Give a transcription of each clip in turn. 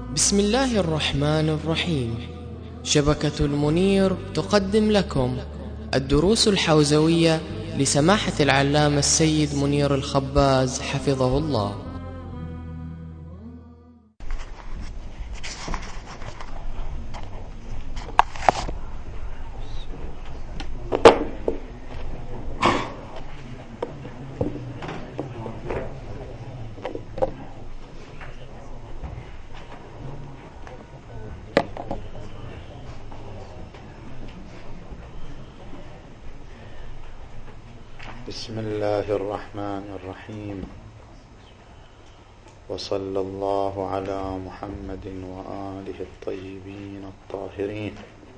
بسم الله الرحمن الرحيم. شبكة المنير تقدم لكم الدروس الحوزوية لسماحة العلامة السيد منير الخباز حفظه الله. بسم الله الرحمن الرحيم، وصلى الله على محمد وآله الطيبين الطاهرين.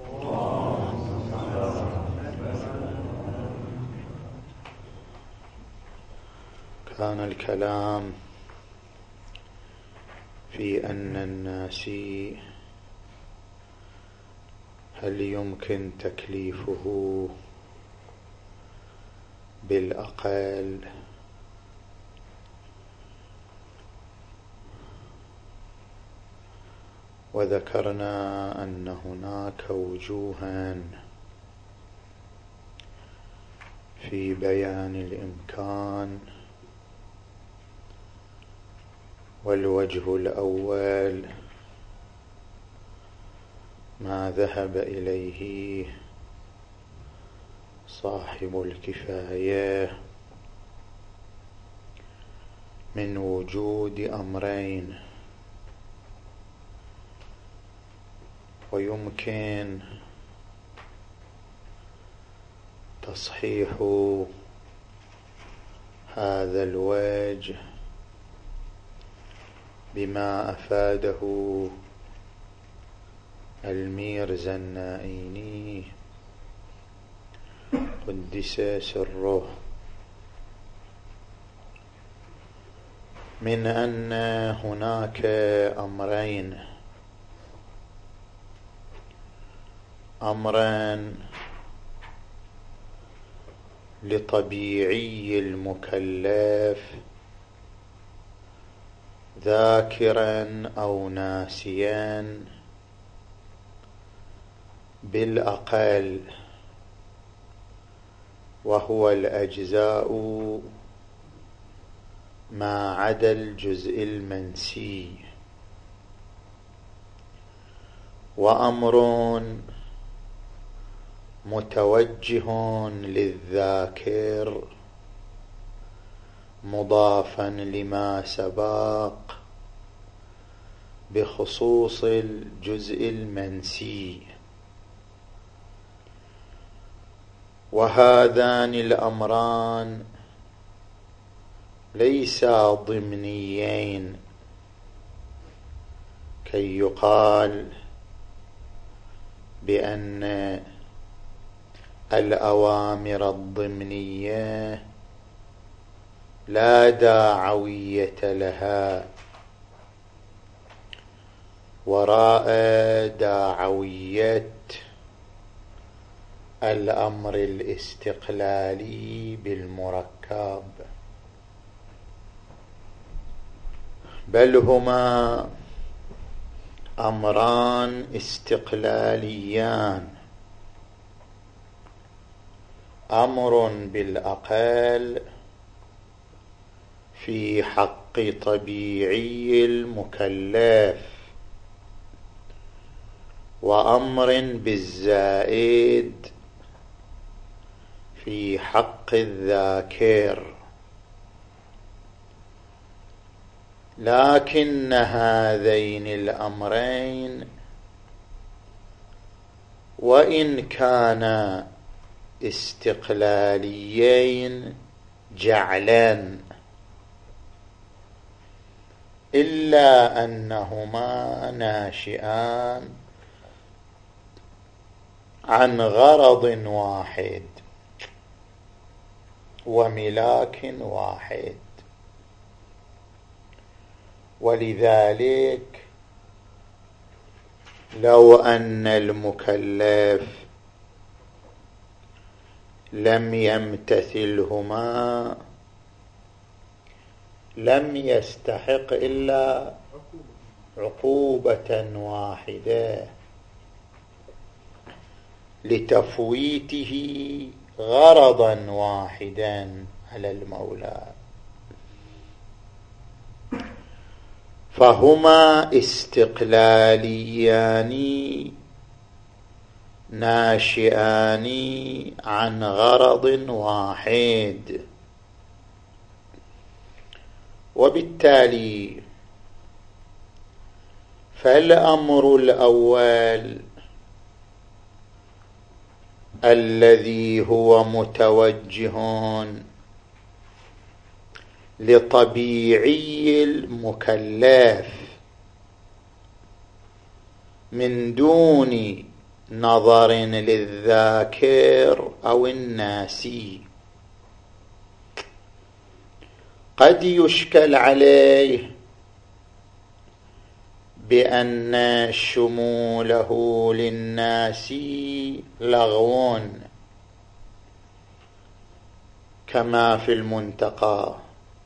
كان الكلام في أن الناسي هل يمكن تكليفه بالأقل وذكرنا أن هناك وجوها في بيان الإمكان، والوجه الأول ما ذهب إليه صاحب الكفاية من وجود أمرين، ويمكن تصحيح هذا الوجه بما أفاده الميرزا النائيني قدس سره من أن هناك أمرين: أمرا لطبيعي المكلف ذاكرا أو ناسيا بالأقل، وهو الأجزاء ما عدا الجزء المنسي. وأمر متوجه للذاكر مضافا لما سبق بخصوص الجزء المنسي، وهذان الأمران ليسا ضمنيين كي يقال بأن الأوامر الضمنية لا داعوية لها وراء داعوية الأمر الاستقلالي بالمركب، بل هما أمران استقلاليان: أمر بالأقل في حق طبيعي المكلف، وأمر بالزائد في حق الذاكر. لكن هذين الأمرين وإن كانا استقلاليين جعلا، إلا أنهما ناشئان عن غرض واحد وملاك واحد، ولذلك لو أن المكلف لم يمتثلهما لم يستحق إلا عقوبة واحدة لتفويته غرضا واحدا على المولى، فهما استقلاليان ناشئان عن غرض واحد. وبالتالي فالأمر الأول الذي هو متوجه لطبيعي المكلف من دون نظر للذاكر أو الناسي، قد يشكل عليه بأن شموله للناس لغو كما في المنتقى،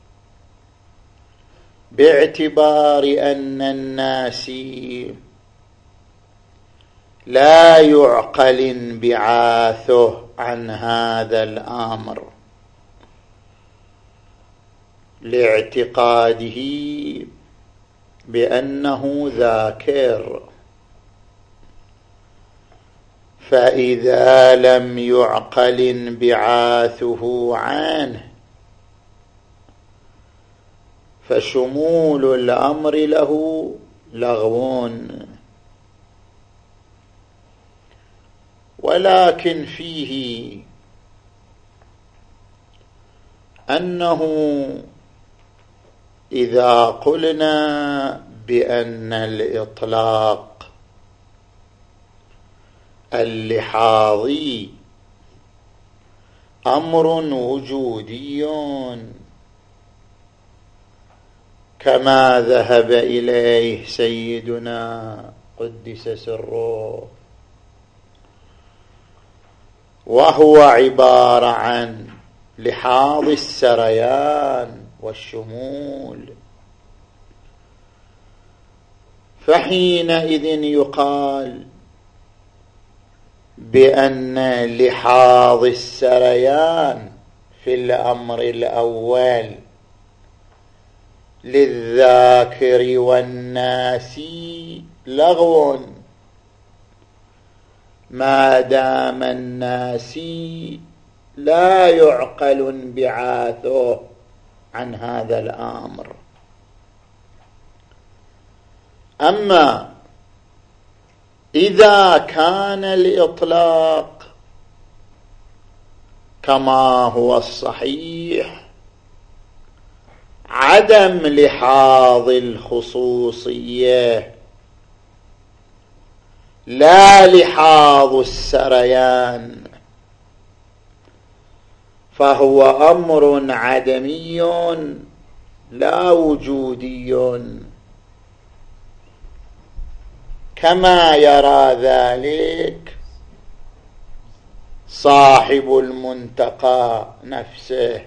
باعتبار أن الناس لا يعقل انبعاثه عن هذا الأمر لاعتقاده بأنه ذاكر، فإذا لم يعقل انبعاثه عنه فشمول الأمر له لغو. ولكن فيه أنه إذا قلنا بأن الإطلاق اللحاظي أمر وجودي كما ذهب إليه سيدنا قدس سره، وهو عبارة عن لحاظ السريان والشمول، فحينئذ يقال بأن لحاظ السريان في الأمر الأول للذاكر والناس لغو ما دام الناس لا يعقل انبعاثه عن هذا الأمر. أما إذا كان الإطلاق كما هو الصحيح عدم لحاظ الخصوصية لا لحاظ السريان، فهو أمر عدمي لا وجودي كما يرى ذلك صاحب المنتقى نفسه.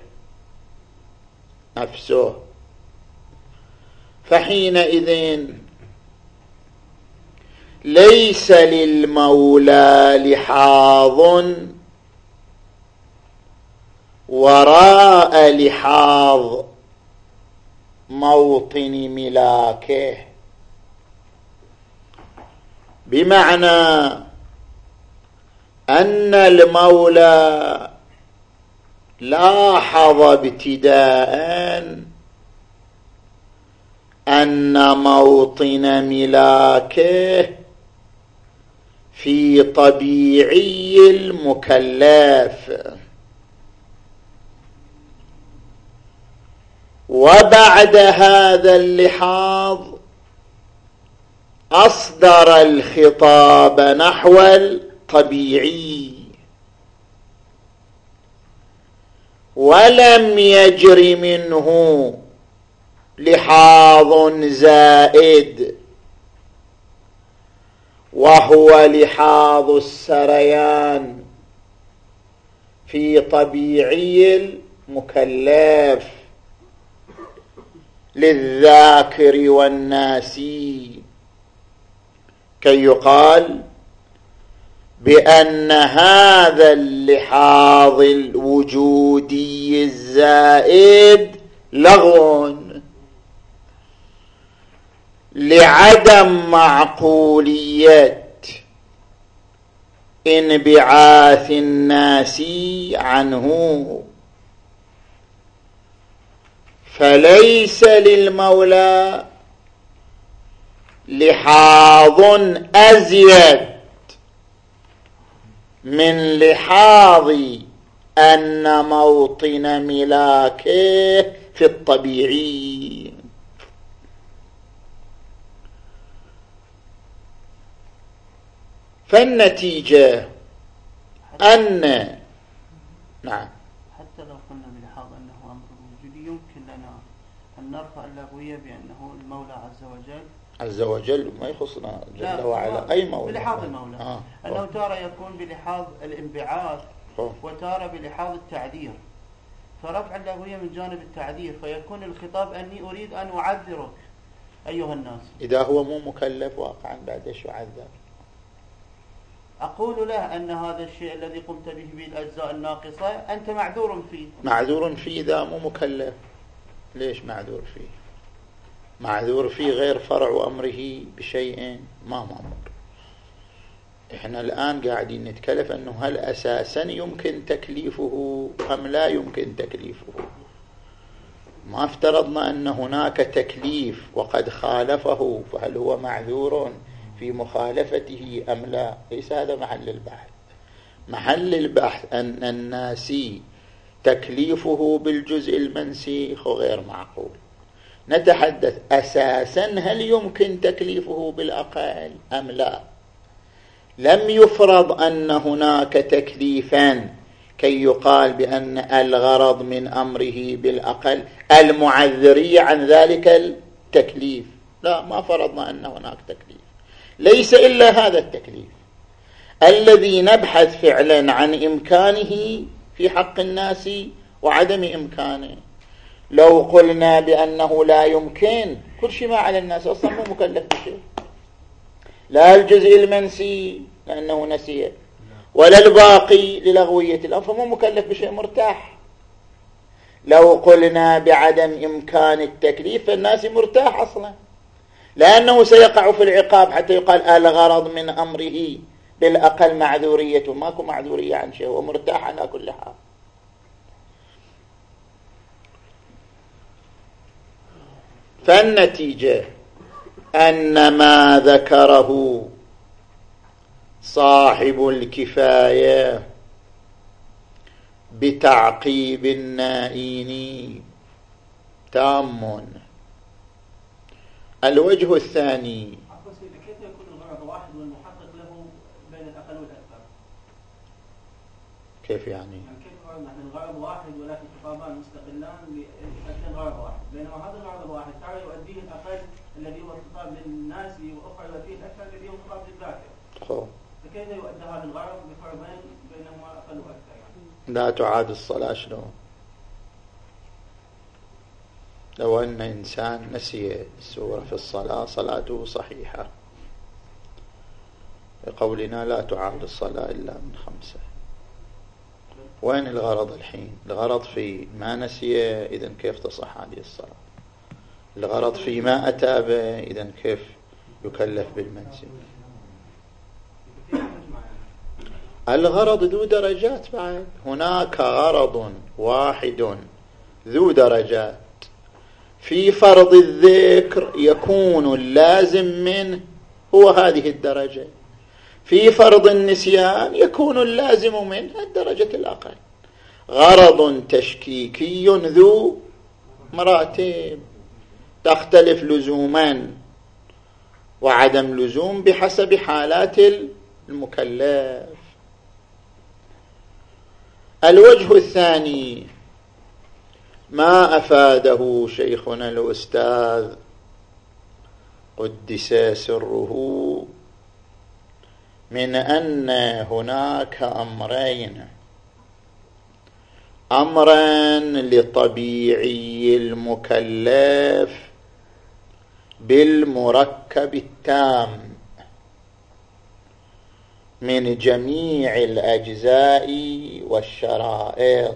فحينئذ ليس للمولى لحاظ وراء لحاظ موطن ملاكه، بمعنى أن المولى لاحظ ابتداء أن موطن ملاكه في طبيعي المكلف، وبعد هذا اللحاظ أصدر الخطاب نحو الطبيعي، ولم يجر منه لحاظ زائد وهو لحاظ السريان في طبيعي المكلف، للذاكر والناسي، كي يقال بأن هذا اللحاظ الوجودي الزائد لغو لعدم معقولية انبعاث الناس عنه، فليس للمولى لحاظ أزيد من لحاظ أن موطن ملاكه في الطبيعي. فالنتيجة أن نعم، حتى لو قلنا بلحاظ أنه أمر وجودي يمكن لنا أن نرفع اللغوية بأنه المولى عز وجل ما يخصنا جل وعلا أي مولى، بلحاظ المولى أنه تارة يكون بلحاظ الانبعاث وتارة بلحاظ التعذير، فرفع اللغوية من جانب التعذير، فيكون الخطاب أني أريد أن أعذرك أيها الناس. إذا هو مو مكلف واقعا بعد ايش يعذر؟ أقول له أن هذا الشيء الذي قمت به بالأجزاء الناقصة أنت معذور فيه. معذور فيه إذا مو مكلف. ليش معذور فيه؟ معذور فيه غير فرع أمره بشيء ما مأمور. إحنا الآن قاعدين نتكلف أنه هل أساسا يمكن تكليفه أم لا يمكن تكليفه. ما افترضنا أن هناك تكليف وقد خالفه، فهل هو معذور في مخالفته أم لا؟ ليس هذا محل البحث. محل البحث أن الناسي تكليفه بالجزء المنسيخ غير معقول. نتحدث أساسا هل يمكن تكليفه بالأقل أم لا. لم يفرض أن هناك تكليفا كي يقال بأن الغرض من أمره بالأقل المعذري عن ذلك التكليف. لا، ما فرضنا أن هناك تكليف. ليس إلا هذا التكليف الذي نبحث فعلا عن إمكانه في حق الناس وعدم إمكانه. لو قلنا بأنه لا يمكن، كل شيء ما على الناس أصلا مو مكلف بشيء، لا الجزء المنسي لأنه نسيه ولا الباقي للغوية الأمر، فمو مكلف بشيء مرتاح. لو قلنا بعدم إمكان التكليف فالناس مرتاح أصلا، لأنه سيقع في العقاب حتى يقال الغرض من أمره بالأقل معذورية، ماكو معذورية عن شيء ومرتاح على كل حال. فالنتيجة أن ما ذكره صاحب الكفاية بتعقيب النائين تام. الوجه الثاني، كيف يكون الغرض واحد والمحقق له بين الأقل والأكثر؟ كيف يعني كيف الغرض واحد ولكن خطابان مستقلان لأجل غرض واحد، بينما هذا الغرض الواحد ترى يؤديه الأقل الذي هو الخطاب للناس وأخرى يؤديه الأكثر الذي هو الخطاب للذاكر. فكيف يؤدى هذا الغرض بفرضين بينهما أقل وأكثر يعني؟ لا تعاد الصلاة شلون؟ لو أن إنسان نسي السورة في الصلاة صلاته صحيحة، بقولنا لا تعاد الصلاة إلا من 5. وين الغرض الحين؟ الغرض في ما نسي، إذن كيف تصح هذه الصلاة؟ الغرض في ما أتى به، إذن كيف يكلف بالمنسي؟ الغرض ذو درجات بعد. هناك غرض واحد ذو درجات. في فرض الذكر يكون اللازم منه هو هذه الدرجة، في فرض النسيان يكون اللازم منه الدرجة الأقل. غرض تشكيكي ذو مراتب تختلف لزوما وعدم لزوم بحسب حالات المكلف. الوجه الثاني ما أفاده شيخنا الأستاذ قدس سره من أن هناك أمرين أمرا لطبيعي المكلف بالمركب التام من جميع الأجزاء والشرائط،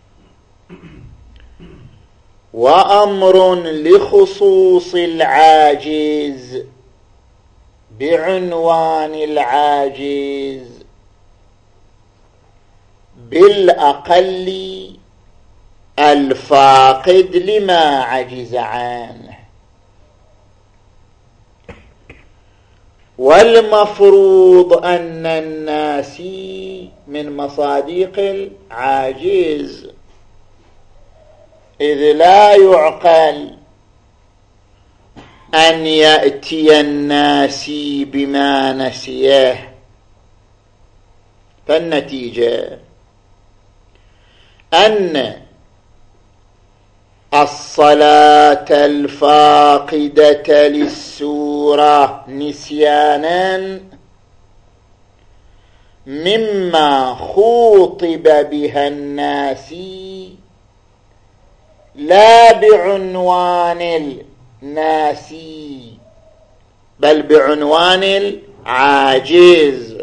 وأمر لخصوص العاجز بعنوان العاجز بالأقل الفاقد لما عجز عنه. والمفروض أن الناسي من مصادق العاجز، إذ لا يعقل أن يأتي الناسي بما نسيه. فالنتيجة أن الصلاة الفاقدة للسورة نسيانا مما خوطب بها الناسي لا بعنوان الناسي بل بعنوان العاجز.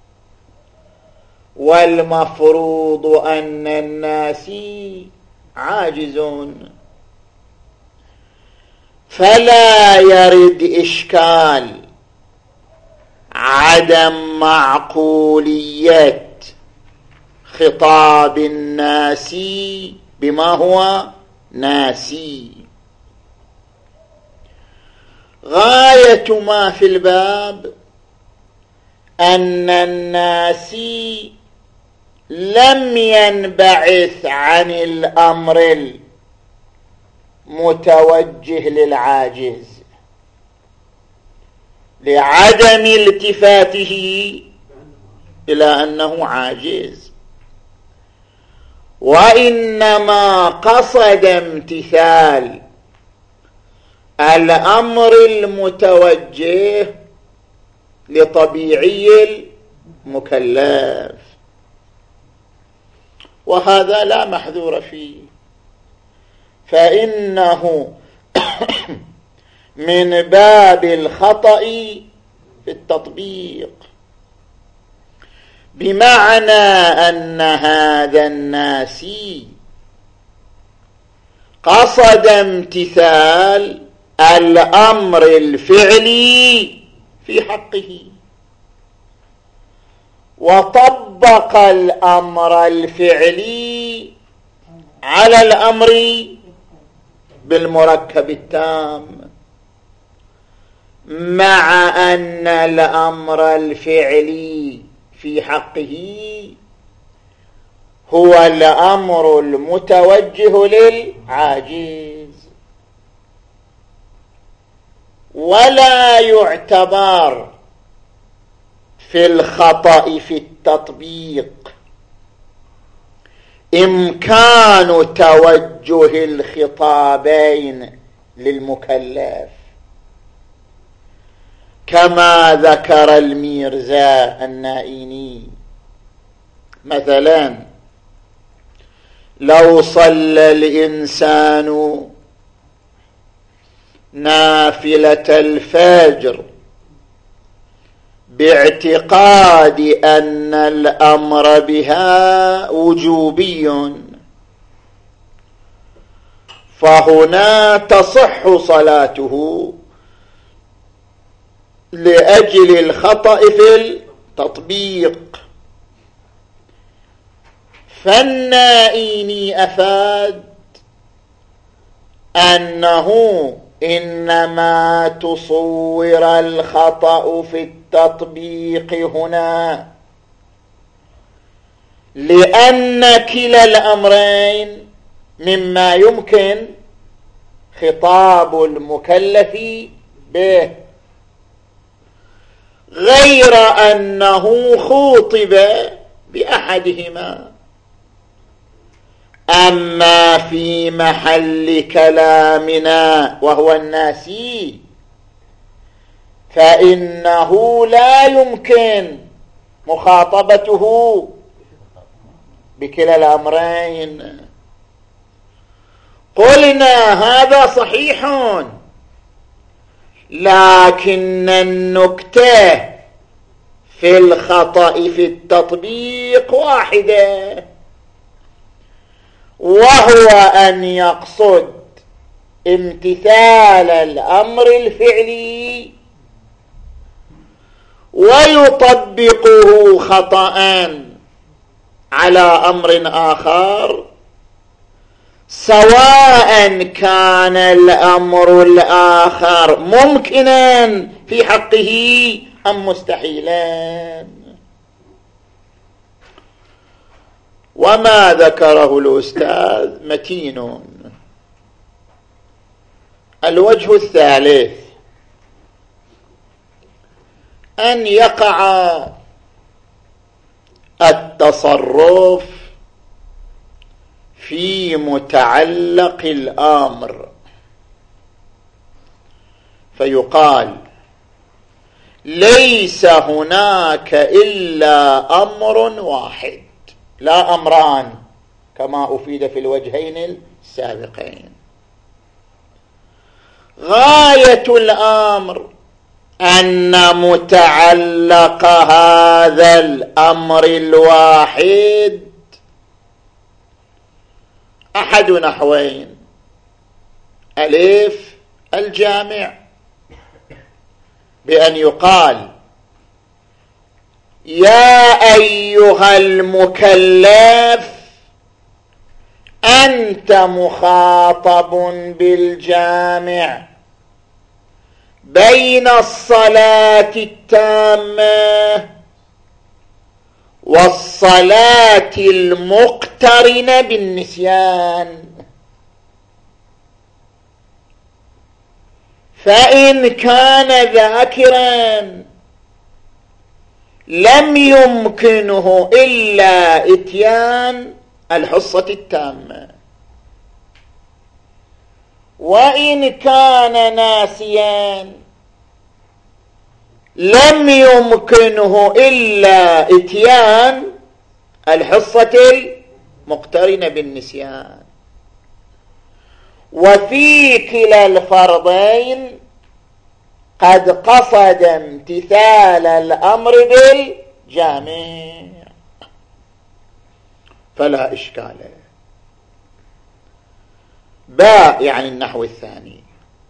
والمفروض أن الناسي عاجزون، فلا يرد إشكال عدم معقولية خطاب الناسي بما هو ناسي. غاية ما في الباب أن الناسي لم ينبعث عن الأمر المتوجه للعاجز لعدم التفاته إلى أنه عاجز، وإنما قصد امتثال الأمر المتوجه لطبيعي المكلف، وهذا لا محذور فيه، فإنه من باب الخطأ في التطبيق، بمعنى أن هذا الناسي قصد امتثال الأمر الفعلي في حقه، وطبق الأمر الفعلي على الأمر بالمركب التام، مع أن الأمر الفعلي في حقه هو الأمر المتوجه للعاجز. ولا يعتبر في الخطأ في التطبيق إمكان توجه الخطابين للمكلف، كما ذكر الميرزا النائيني. مثلا لو صلى الإنسان نافلة الفجر باعتقاد أن الأمر بها وجوبي، فهنا تصح صلاته لأجل الخطأ في التطبيق. فالنائيني أفاد أنه إنما تصور الخطأ في التطبيق هنا لأن كلا الأمرين مما يمكن خطاب المكلف به، غير أنه خوطب بأحدهما. أما في محل كلامنا وهو الناسي فإنه لا يمكن مخاطبته بكلا الأمرين. قلنا هذا صحيح، لكن النكتة في الخطأ في التطبيق واحدة، وهو أن يقصد امتثال الأمر الفعلي ويطبقه خطأ على أمر آخر، سواء كان الأمر الآخر ممكنا في حقه أم مستحيلا. وما ذكره الأستاذ متين. الوجه الثالث أن يقع التصرف في متعلق الأمر، فيقال ليس هناك إلا أمر واحد لا أمران، كما أفيد في الوجهين السابقين. غاية الأمر أن متعلق هذا الأمر الواحد أحد نحوين: ألف الجامع، بأن يقال يا أيها المكلف أنت مخاطب بالجامع بين الصلاة التامة والصلاة المقترنة بالنسيان، فإن كان ذاكرا لم يمكنه إلا إتيان الحصة التامة، وإن كان ناسيا لم يمكنه إلا إتيان الحصة المقترنة بالنسيان. وفي كلا الفرضين قد قصد امتثال الأمر بالجامع، فلا إشكال. باء يعني النحو الثاني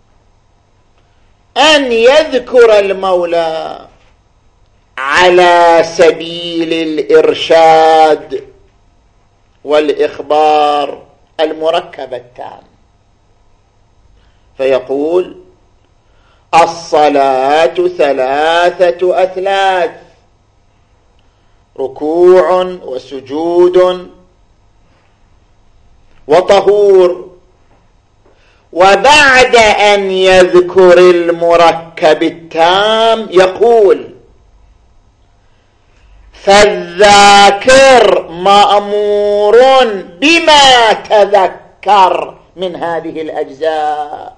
أن يذكر المولى على سبيل الإرشاد والإخبار المركب التام، فيقول الصلاة 3 أثلاث: ركوع وسجود وطهور. وبعد أن يذكر المركب التام يقول فالذاكر مأمور بما تذكر من هذه الأجزاء،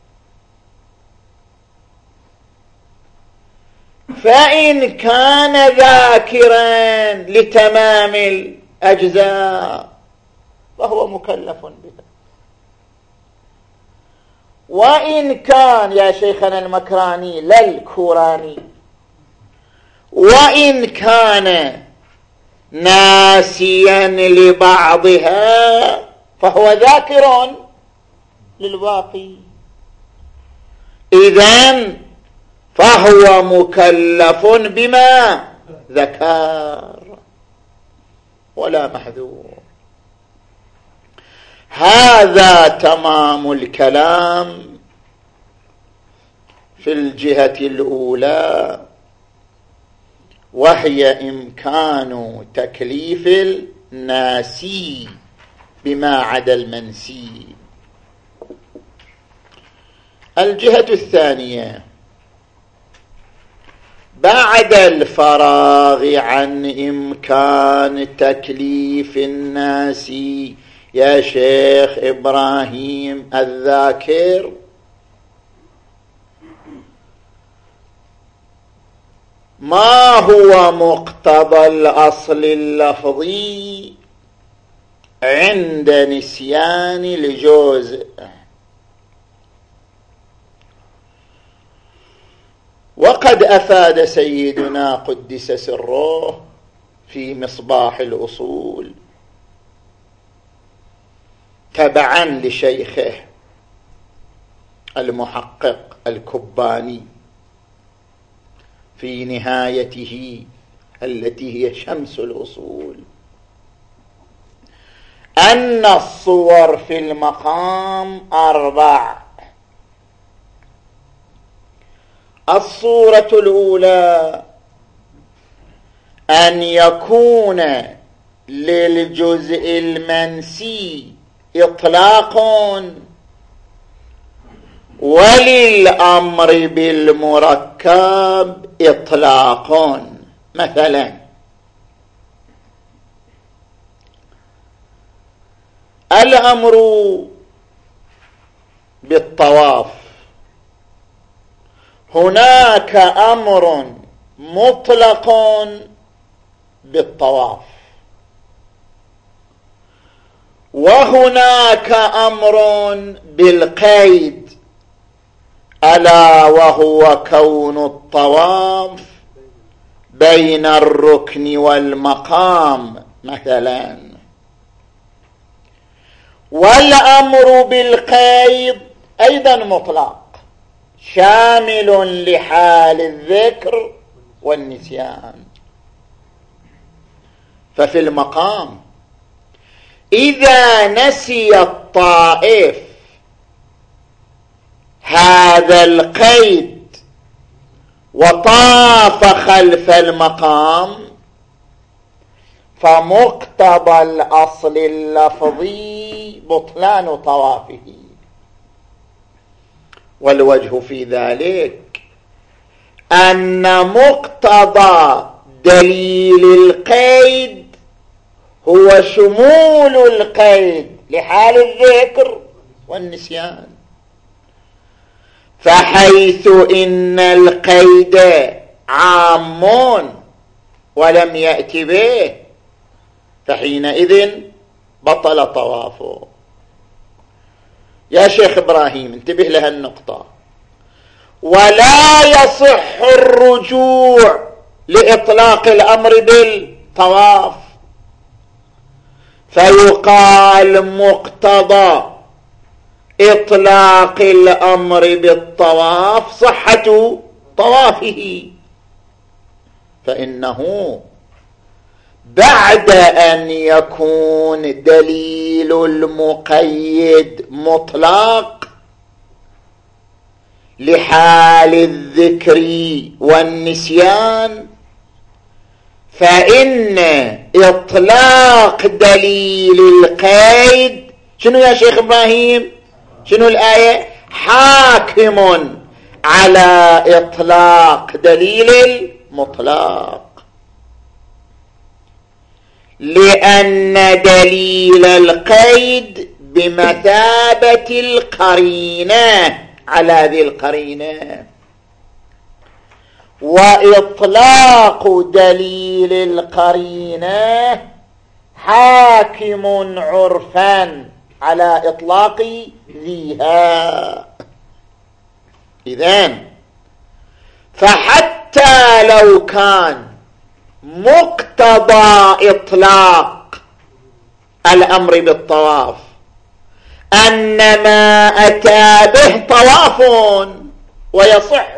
فإن كان ذاكرا لتمام الأجزاء فهو مكلف بها، وإن كان يا شيخنا المكراني للكوراني وإن كان ناسيا لبعضها فهو ذاكر للباقي، إذن فهو مكلف بما ذكر ولا محذور. هذا تمام الكلام في الجهة الأولى، وهي إمكان تكليف الناسي بما عدا المنسي. الجهة الثانية بعد الفراغ عن إمكان تكليف الناس يا شيخ إبراهيم الذاكر، ما هو مقتضى الأصل اللفظي عند نسيان الجزء. وقد أفاد سيدنا قدس سره في مصباح الأصول تبعا لشيخه المحقق الكباني في نهايته التي هي شمس الأصول أن الصور في المقام 4. الصورة الأولى أن يكون للجزء المنسي إطلاق وللأمر بالمركب إطلاق. مثلا الأمر بالطواف، هناك أمر مطلق بالطواف، وهناك أمر بالقيد، ألا وهو كون الطواف بين الركن والمقام مثلا. والأمر بالقيد أيضا مطلق شامل لحال الذكر والنسيان. ففي المقام إذا نسي الطائف هذا القيد وطاف خلف المقام فمقتضى الأصل اللفظي بطلان طوافه. والوجه في ذلك أن مقتضى دليل القيد هو شمول القيد لحال الذكر والنسيان، فحيث إن القيد عام ولم يأت به فحينئذ بطل طوافه. يا شيخ إبراهيم انتبه لها النقطة. ولا يصح الرجوع لإطلاق الأمر بالطواف، فيقال مقتضى إطلاق الأمر بالطواف صحة طوافه، فإنه بعد أن يكون دليل المقيد مطلق لحال الذكر والنسيان، فإن إطلاق دليل القيد شنو يا شيخ إبراهيم؟ شنو الآية؟ حاكم على إطلاق دليل المطلق، لأن دليل القيد بمثابة القرينة على ذي القرينة، وإطلاق دليل القرينة حاكم عرفا على إطلاق ذيها. إذن فحتى لو كان مقتضى إطلاق الأمر بالطواف أن ما أتى به طواف ويصح،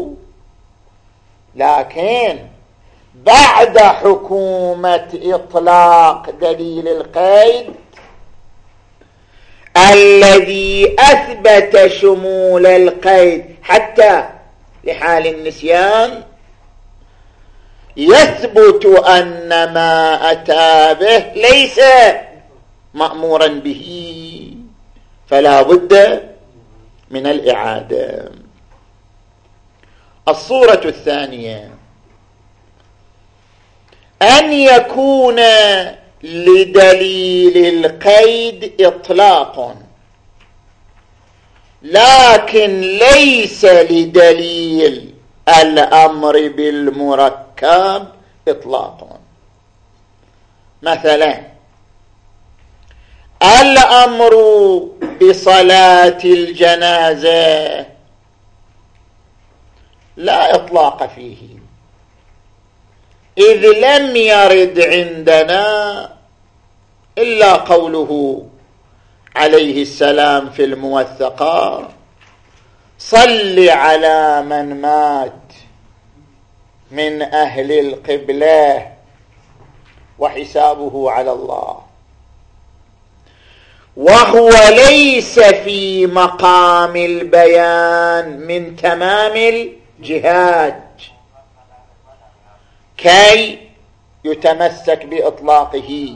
لكن بعد حكومة إطلاق دليل القيد الذي أثبت شمول القيد حتى لحال النسيان، يثبت أن ما أتى به ليس مأمورا به، فلا بد من الإعادة. الصورة الثانية أن يكون لدليل القيد إطلاق لكن ليس لدليل الأمر بالمركب إطلاق. مثلا الأمر بصلاة الجنازة لا إطلاق فيه، إذ لم يرد عندنا إلا قوله عليه السلام في الموثقة: صل على من مات من أهل القبلة وحسابه على الله، وهو ليس في مقام البيان من تمام الجهاد كي يتمسك بإطلاقه،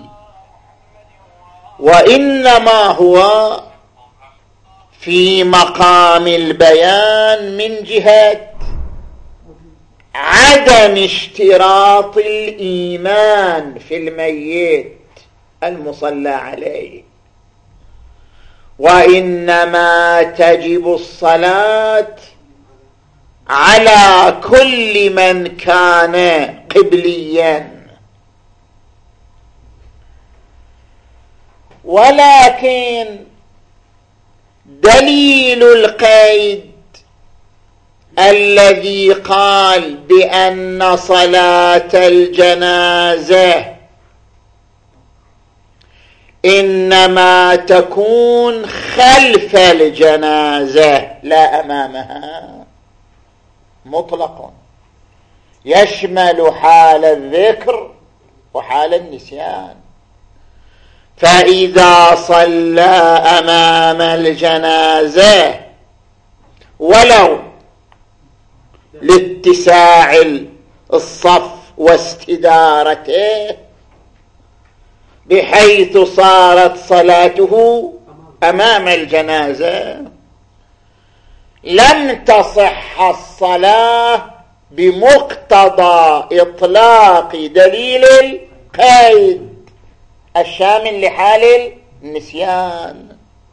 وإنما هو في مقام البيان من جهة عدم اشتراط الإيمان في الميت المصلى عليه، وإنما تجب الصلاة على كل من كان قبليا. ولكن دليل القيد الذي قال بأن صلاة الجنازة إنما تكون خلف الجنازة لا أمامها، مطلق يشمل حال الذكر وحال النسيان. فإذا صلى أمام الجنازة ولو لاتساع الصف واستدارته بحيث صارت صلاته أمام الجنازة، لم تصح الصلاة بمقتضى إطلاق دليل القيد الشامل لحال النسيان،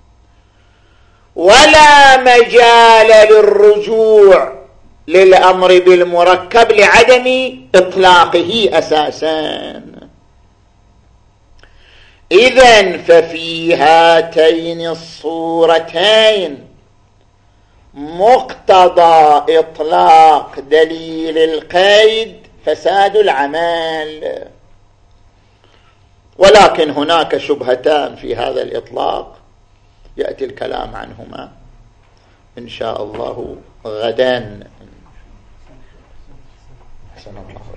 ولا مجال للرجوع للأمر بالمركب لعدم إطلاقه أساسا. إذن ففي هاتين الصورتين مقتضى إطلاق دليل القيد فساد العمل. ولكن هناك شبهتان في هذا الإطلاق يأتي الكلام عنهما إن شاء الله غدا. حسن الله.